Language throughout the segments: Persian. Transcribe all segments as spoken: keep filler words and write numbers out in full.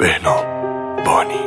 بهنام بانی.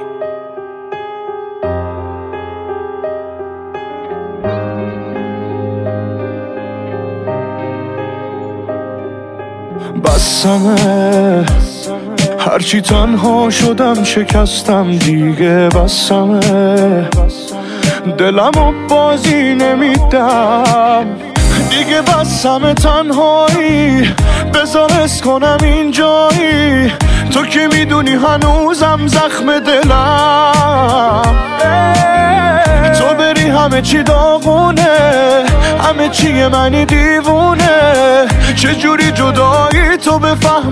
بسمه هرچی تنها شدم شکستم دیگه، بسمه دلمو بازی نمیدم دیگه، بسمه تنهایی بذار حس کنم اینجایی، تو که میدونی هنوزم زخم دلم، تو بری همه چی داغونه، همه چی منی دیوونه، چجوری جدایی تو به فهم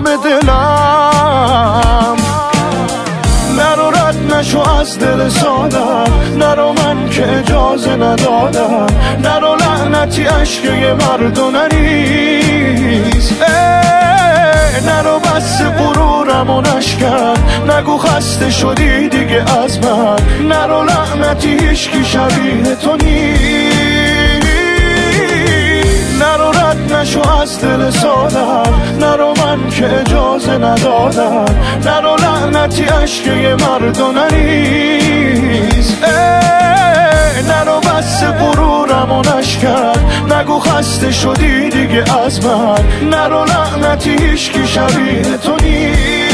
دلم، نرو رد نشو از دل سادم، نرو من که اجازه ندادم، نرو لعنتی عشق یه مرد و نریز، نرو بس غرورم و نشکن، نگو خسته شدی دیگه از من، نرو لعنتی هیچکی شبیه تو نیست، نرو رد نشو از دل سادم، نرو من که اجازه ندادم، نرو لعنتی عشق یه مرد و نریز، نرو بس غرورم و نشکن، نگو خسته شدی دیگه از من، نرو لعنتی هیچکی شبیه تو نیست.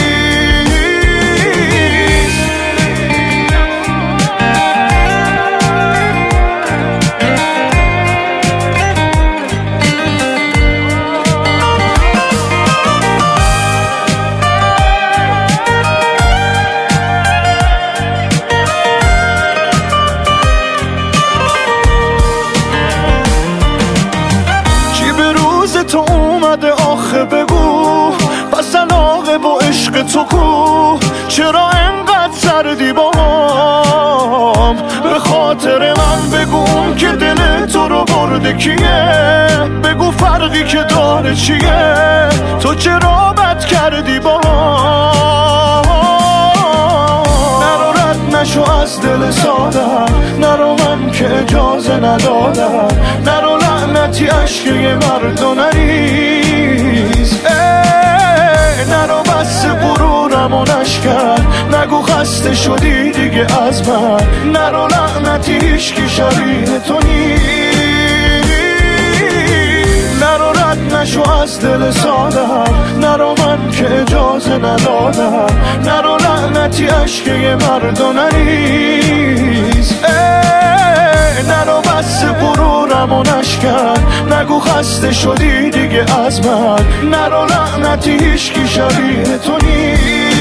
تو اومده آخه بگو، پس علاقه با عشق تو کو، چرا انقدر سردی با هم، به خاطر من بگو که دل تو رو برده کیه، بگو فرقی که داره چیه، تو چرا بد کردی با هم، نرو رد نشو از دل سادم، نرو من که اجازه ندادم، نرو لعنتی عشق یه مرد و نریز، نرو بس غرورم و نشکن، نگو خسته شدی دیگه از من، نرو لعنتی هیچکی شبیه تو نیست، نرو رد نشو از دل سادم، نرو من که اجازه ندادم، نرو لعنتی عشق یه مرد و نریز، نرو بس غرورم و نشکن، نگو خسته شدی دیگه از من، نرو لعنتی هیچکی شبیه تو نیست.